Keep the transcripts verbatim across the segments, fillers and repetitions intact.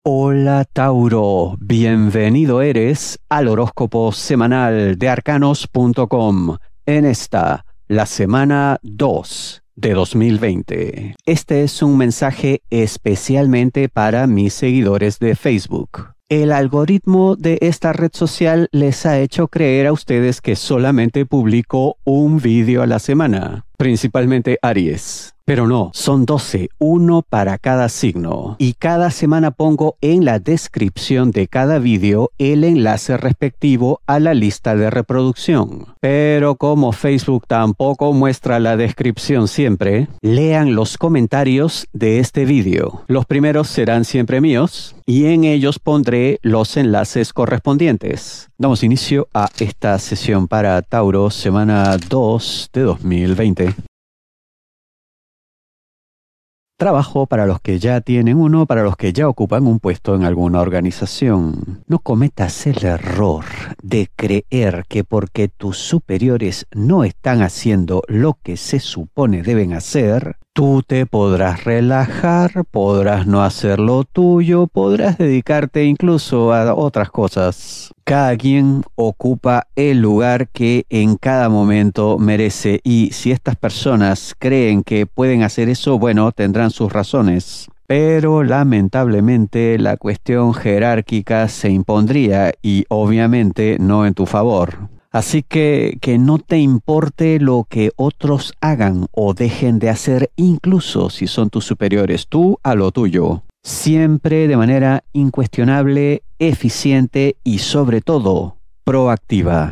Hola Tauro, bienvenido eres al horóscopo semanal de arcanos punto com en esta, la semana dos de dos mil veinte. Este es un mensaje especialmente para mis seguidores de Facebook. El algoritmo de esta red social les ha hecho creer a ustedes que solamente publico un vídeo a la semana, principalmente Aries. Pero no, son doce, uno para cada signo. Y cada semana pongo en la descripción de cada vídeo el enlace respectivo a la lista de reproducción. Pero como Facebook tampoco muestra la descripción siempre, lean los comentarios de este vídeo. Los primeros serán siempre míos y en ellos pondré los enlaces correspondientes. Damos inicio a esta sesión para Tauro, semana dos de dos mil veinte. Trabajo para los que ya tienen uno, para los que ya ocupan un puesto en alguna organización. No cometas el error de creer que porque tus superiores no están haciendo lo que se supone deben hacer, tú te podrás relajar, podrás no hacer lo tuyo, podrás dedicarte incluso a otras cosas. Cada quien ocupa el lugar que en cada momento merece y si estas personas creen que pueden hacer eso, bueno, tendrán sus razones. Pero lamentablemente la cuestión jerárquica se impondría y obviamente no en tu favor. Así que que no te importe lo que otros hagan o dejen de hacer, incluso si son tus superiores, tú a lo tuyo. Siempre de manera incuestionable, eficiente y sobre todo proactiva.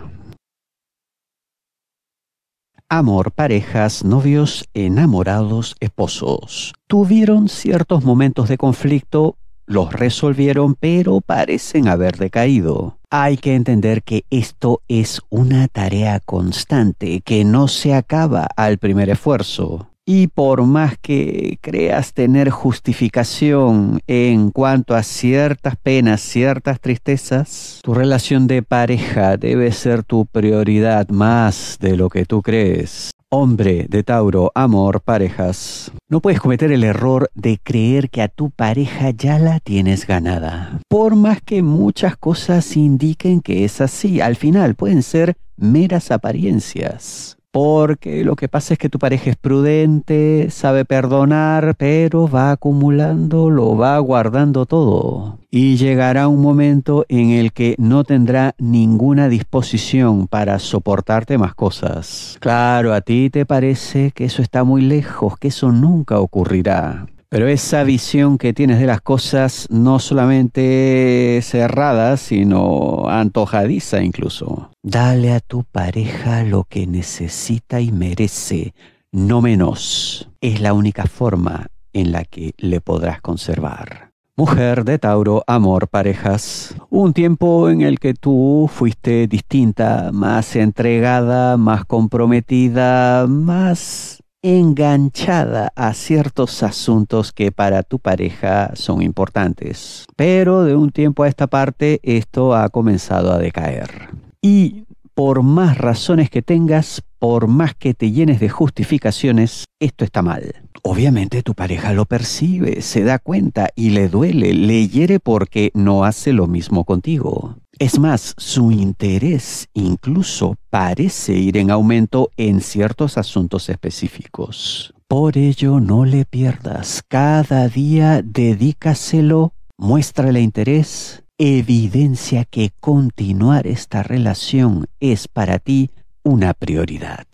Amor, parejas, novios, enamorados, esposos. Tuvieron ciertos momentos de conflicto, los resolvieron, pero parecen haber decaído. Hay que entender que esto es una tarea constante que no se acaba al primer esfuerzo. Y por más que creas tener justificación en cuanto a ciertas penas, ciertas tristezas, tu relación de pareja debe ser tu prioridad más de lo que tú crees. Hombre de Tauro, amor, parejas. No puedes cometer el error de creer que a tu pareja ya la tienes ganada. Por más que muchas cosas indiquen que es así, al final pueden ser meras apariencias. Porque lo que pasa es que tu pareja es prudente, sabe perdonar, pero va acumulando, lo va guardando todo. Y llegará un momento en el que no tendrá ninguna disposición para soportarte más cosas. Claro, a ti te parece que eso está muy lejos, que eso nunca ocurrirá. Pero esa visión que tienes de las cosas no solamente cerrada, sino antojadiza incluso. Dale a tu pareja lo que necesita y merece, no menos. Es la única forma en la que le podrás conservar. Mujer de Tauro, amor, parejas. Un tiempo en el que tú fuiste distinta, más entregada, más comprometida, más enganchada a ciertos asuntos que para tu pareja son importantes. Pero de un tiempo a esta parte esto ha comenzado a decaer. Y por más razones que tengas, por más que te llenes de justificaciones, esto está mal. Obviamente tu pareja lo percibe, se da cuenta y le duele, le hiere porque no hace lo mismo contigo. Es más, su interés incluso parece ir en aumento en ciertos asuntos específicos. Por ello, no le pierdas. Cada día dedícaselo, muéstrale interés, evidencia que continuar esta relación es para ti una prioridad.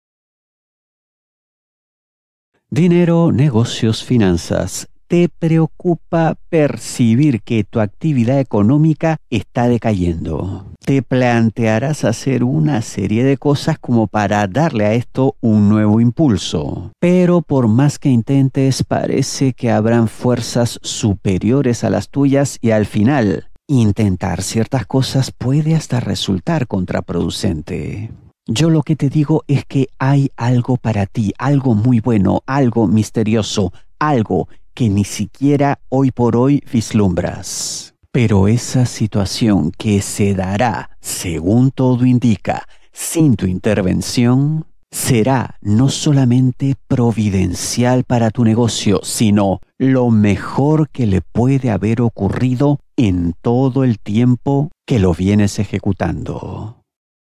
Dinero, negocios, finanzas. ¿Te preocupa percibir que tu actividad económica está decayendo? Te plantearás hacer una serie de cosas como para darle a esto un nuevo impulso. Pero por más que intentes, parece que habrán fuerzas superiores a las tuyas y al final, intentar ciertas cosas puede hasta resultar contraproducente. Yo lo que te digo es que hay algo para ti, algo muy bueno, algo misterioso, algo que ni siquiera hoy por hoy vislumbras. Pero esa situación que se dará, según todo indica, sin tu intervención, será no solamente providencial para tu negocio, sino lo mejor que le puede haber ocurrido en todo el tiempo que lo vienes ejecutando.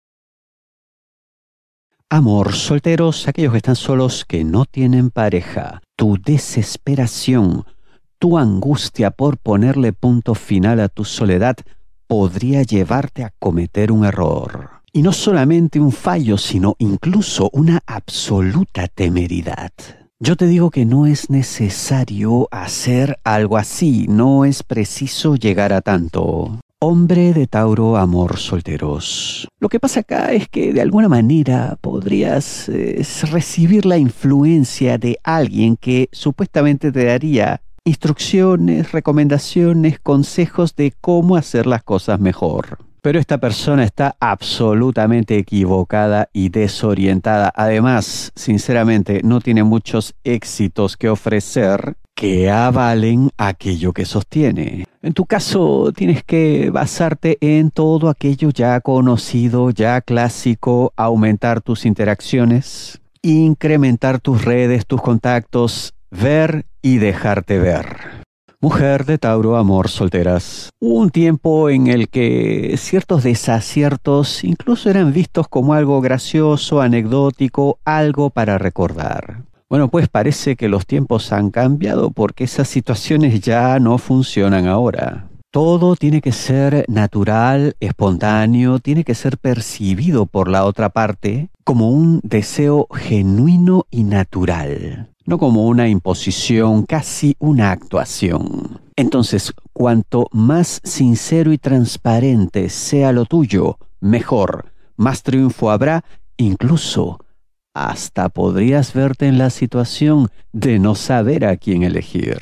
Amor, solteros, aquellos que están solos, que no tienen pareja, tu desesperación, tu angustia por ponerle punto final a tu soledad podría llevarte a cometer un error. Y no solamente un fallo, sino incluso una absoluta temeridad. Yo te digo que no es necesario hacer algo así, no es preciso llegar a tanto. Hombre de Tauro, amor, solteros. Lo que pasa acá es que de alguna manera podrías eh, recibir la influencia de alguien que supuestamente te daría instrucciones, recomendaciones, consejos de cómo hacer las cosas mejor. Pero esta persona está absolutamente equivocada y desorientada. Además, sinceramente, no tiene muchos éxitos que ofrecer que avalen aquello que sostiene. En tu caso, tienes que basarte en todo aquello ya conocido, ya clásico, aumentar tus interacciones, incrementar tus redes, tus contactos, ver y dejarte ver. Mujer de Tauro, amor, solteras. Hubo un tiempo en el que ciertos desaciertos incluso eran vistos como algo gracioso, anecdótico, algo para recordar. Bueno, pues parece que los tiempos han cambiado porque esas situaciones ya no funcionan ahora. Todo tiene que ser natural, espontáneo, tiene que ser percibido por la otra parte como un deseo genuino y natural. No como una imposición, casi una actuación. Entonces, cuanto más sincero y transparente sea lo tuyo, mejor, más triunfo habrá, incluso hasta podrías verte en la situación de no saber a quién elegir.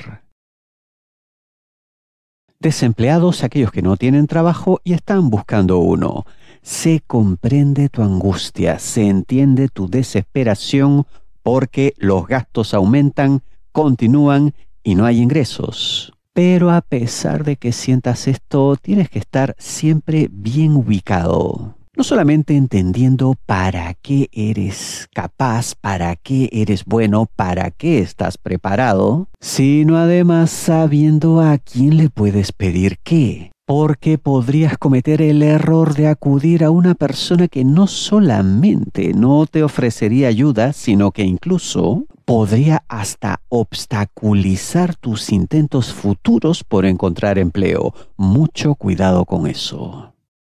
Desempleados, aquellos que no tienen trabajo y están buscando uno. Se comprende tu angustia, se entiende tu desesperación, porque los gastos aumentan, continúan y no hay ingresos. Pero a pesar de que sientas esto, tienes que estar siempre bien ubicado. No solamente entendiendo para qué eres capaz, para qué eres bueno, para qué estás preparado, sino además sabiendo a quién le puedes pedir qué. Porque podrías cometer el error de acudir a una persona que no solamente no te ofrecería ayuda, sino que incluso podría hasta obstaculizar tus intentos futuros por encontrar empleo. Mucho cuidado con eso.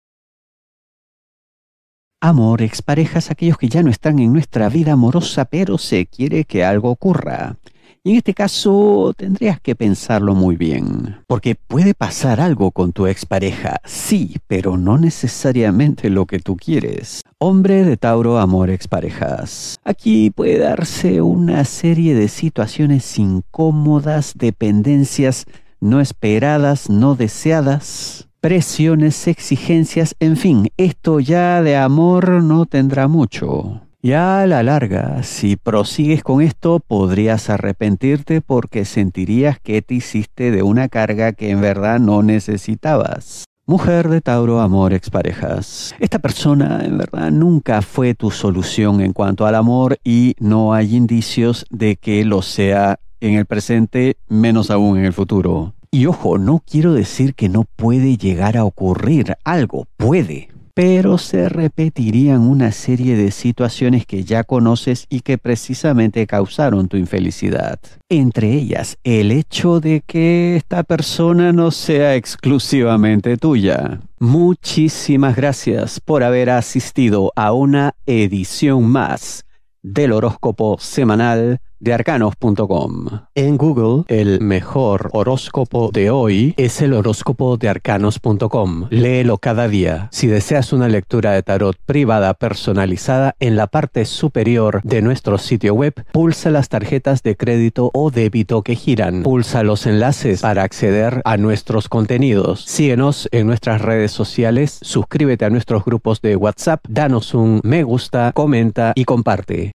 Amor, exparejas, aquellos que ya no están en nuestra vida amorosa, pero se quiere que algo ocurra. Y en este caso tendrías que pensarlo muy bien, porque puede pasar algo con tu expareja, sí, pero no necesariamente lo que tú quieres. Hombre de Tauro, amor, exparejas. Aquí puede darse una serie de situaciones incómodas, dependencias no esperadas, no deseadas, presiones, exigencias, en fin, esto ya de amor no tendrá mucho. Y a la larga, si prosigues con esto, podrías arrepentirte porque sentirías que te hiciste de una carga que en verdad no necesitabas. Mujer de Tauro, amor, exparejas. Esta persona en verdad nunca fue tu solución en cuanto al amor y no hay indicios de que lo sea en el presente, menos aún en el futuro. Y ojo, no quiero decir que no puede llegar a ocurrir algo, puede. Pero se repetirían una serie de situaciones que ya conoces y que precisamente causaron tu infelicidad. Entre ellas, el hecho de que esta persona no sea exclusivamente tuya. Muchísimas gracias por haber asistido a una edición más del horóscopo semanal de arcanos punto com. En Google, el mejor horóscopo de hoy es el horóscopo de arcanos punto com. Léelo cada día. Si deseas una lectura de tarot privada personalizada, en la parte superior de nuestro sitio web, pulsa las tarjetas de crédito o débito que giran. Pulsa los enlaces para acceder a nuestros contenidos. Síguenos en nuestras redes sociales, suscríbete a nuestros grupos de WhatsApp, danos un me gusta, comenta y comparte.